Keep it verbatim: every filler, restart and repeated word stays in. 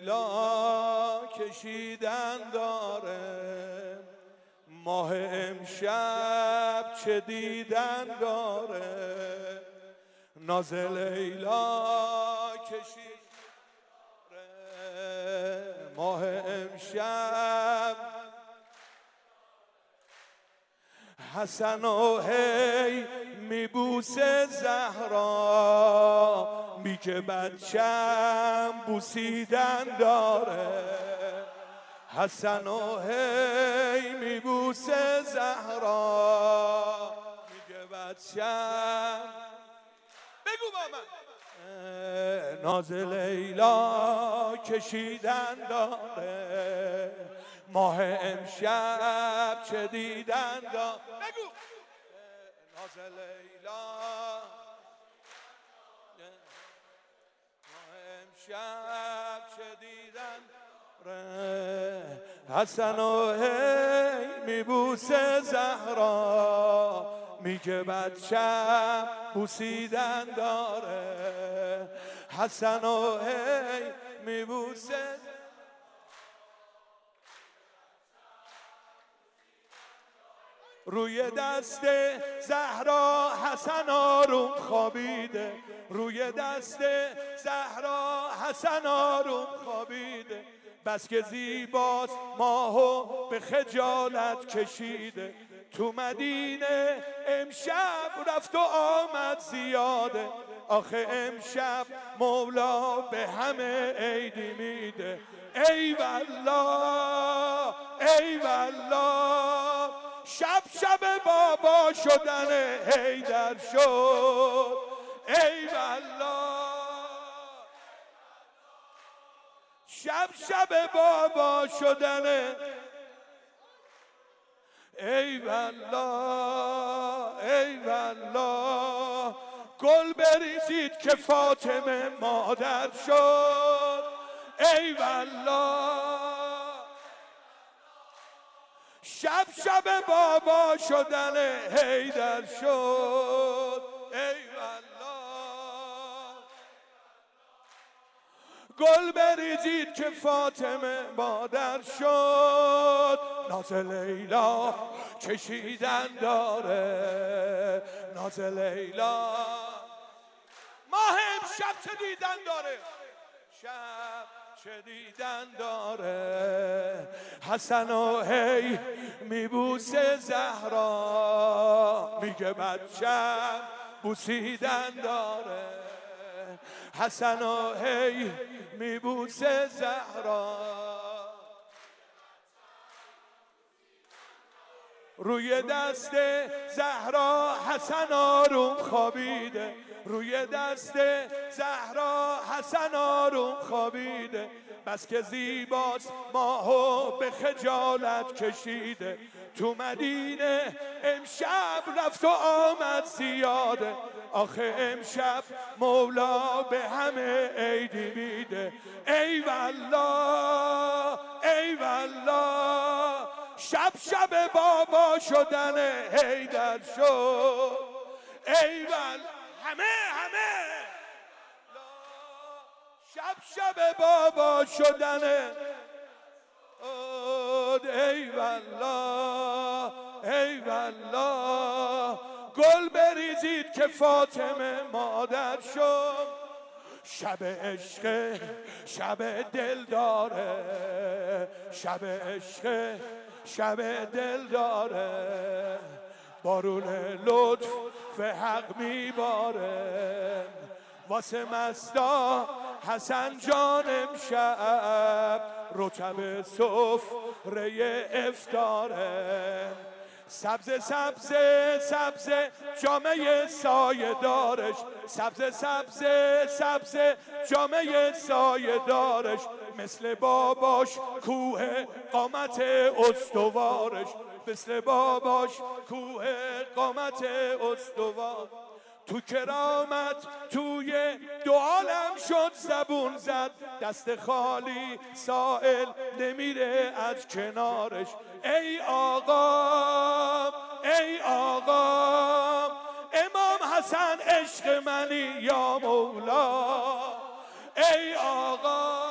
لیلا کشیدن داره، ماه امشب چه دیدن داره، ناز لیلا کشیدن داره، ماه امشب حسن و هی میبوسه زهرا، میگه بچم بوسیدن داره، حسن و هی میبوسه زهرا، میگه بچم بگو با من ناز لیلا کشیدن داره، ماه امشب چه دیدن داره، بگو ناز لیلا ماه امشب چه دیدن داره، حسن و هی میبوسه زهرا، میگه بچم بوسیدن داره، حسن و هی میبوسه روی دست زهرا حسن آروم خوابیده، روی دست زهرا حسن آروم خوابیده، بس که زیباست ماهو به خجالت کشیده، تو مدینه امشب رفت و آمد زیاده، آخه امشب مولا به همه عیدی میده، ای والله ای والله شب شب بابا شدن حیدر شد، ای والله شب شب بابا شدن، ای والله ای والله گل بریزید که فاطمه مادر شد، ای والله شب شب بابا شدن حیدر شد، ای والله گل بریزید که فاطمه مادر شد، ناز لیلا کشیدن داره، ناز لیلا ماه امشب چه دیدن داره، شب چه دیدن داره، حسن و هی میبوسه زهرا، میگه بچم بوسیدن داره، حسن و هی میبوسه زهرا، روی دست زهرا حسن آروم خوابیده، روی دست زهرا حسن آروم خوابیده، بس که زیباست ماهو به خجالت کشیده، تو مدینه امشب رفت و آمد زیاده، آخه امشب مولا به همه عیدی میده، ای والله ای والله شب شب بابا شدن حیدر شد، ای والله همه همه شب شب بابا شدن، ای والله ای والله گل بریزید که فاطمه مادر شد، شب عشق شب دل داره، شب عشق شب دل داره، بارون لطف حق میباره، واسه مستا حسن جان امشب رطب سفره افطاره، سبز سبز سبز جامعه سایه دارش، سبز سبز سبز جامعه سایه دارش، مثل باباش کوه قامت استوارش، مثل باباش کوه قامت استوار، تو کرامت توی دو عالم شد زبون زد، دست خالی سائل نمیره از کنارش، ای آقا ای آقا امام حسن عشق منی یا مولا، ای آقا